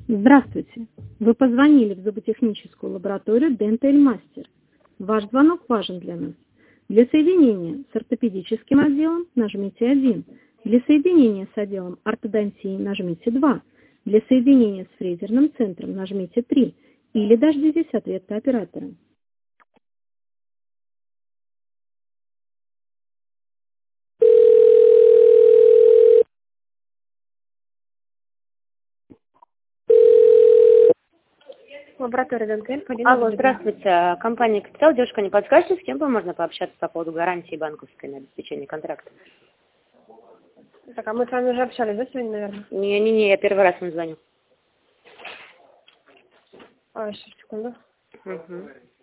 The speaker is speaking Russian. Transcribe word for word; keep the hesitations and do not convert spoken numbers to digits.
Здравствуйте. Вы позвонили в зуботехническую лабораторию Dental Master. Ваш звонок важен для нас. Для соединения с ортопедическим отделом нажмите один. Для соединения с отделом ортодонтии нажмите два. Для соединения с фрезерным центром нажмите три. Или дождитесь ответа оператора. Лаборатория Денкель, Полина. Алло, здравствуйте. Компания «Капитал». Девушка, не подскажете, с кем бы можно пообщаться по поводу гарантии банковской на обеспечение контракта? Так, а мы с вами уже общались, да, сегодня, наверное? Не-не-не, я первый раз вам звоню. А, еще секунду. Угу.